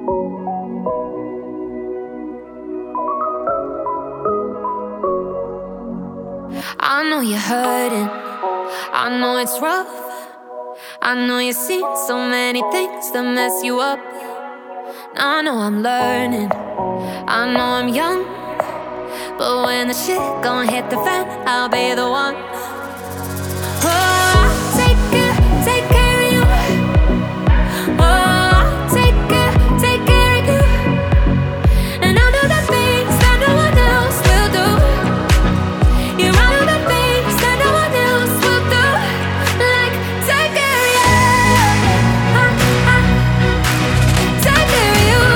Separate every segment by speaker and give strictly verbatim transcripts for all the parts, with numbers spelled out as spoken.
Speaker 1: I know you're hurting, I know it's rough. I know you've seen so many things that mess you up. I know I'm learning, I know I'm young, but when the shit gon' hit the fan, I'll be the one. Oh, I'll take care, take care of you. Oh, I'll take care, take care of you. And I'll do the things that no one else will do. You I'll do the things that no one else will do. Like take care of you. I, I, take care of you.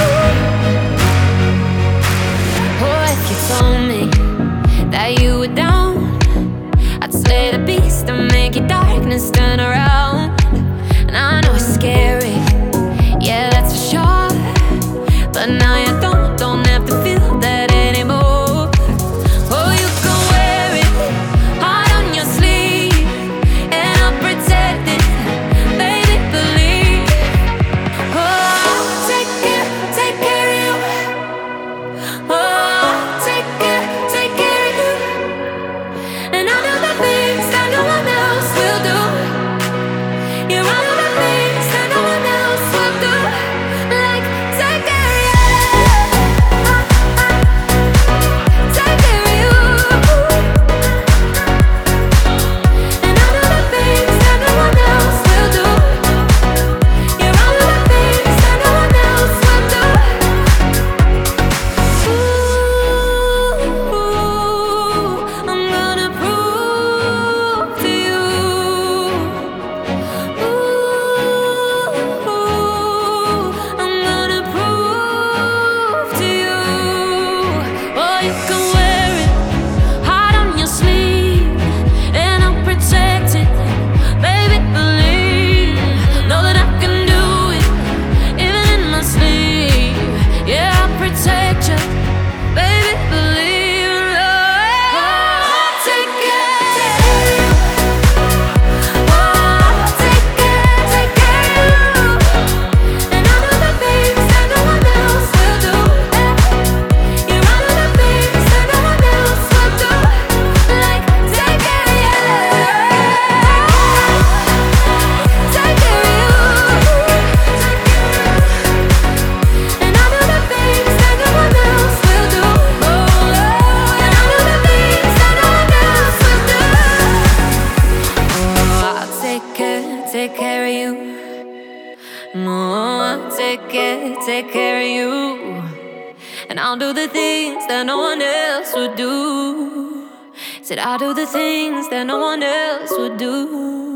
Speaker 1: Oh, if you told me that you were down, I'd slay the beast and make your darkness turn around. And I know it's scary, yeah, that's for sure. But now you don't, don't have to feel that anymore. Oh, you can wear it hard on your sleeve, and I'll protect it, baby, believe. Oh, I'll take care, take care of you. Oh, I'll take care, take care of you. And I'll do the things that no one else will do. Yeah, I'll do the things that no one else will do. Like take care of you. Take care of you. And I'll do the things that no one else will do. Yeah, I'll do the things that no one else will do. Ooh, I'm gonna prove to you. Ooh, I'm gonna prove to you. Oh, you can wear it hard on your sleeve, and I'll protect it, baby, believe. Know that I can do it, even in my sleep. Yeah, I'll protect you, baby, believe. I'll take care, I'll take care, take care of you. And I'll do the things that no one else will do. Yeah, I'll do the things that no one else will do. Like take care of you. Take care of you. And I'll do the things that no one else will do. And I'll do the things that no one else will do. Oh, I'll take care, take care of you. No, I'll take care, take care of you. And I'll do the things that no one else would do. Said I'll do the things that no one else would do.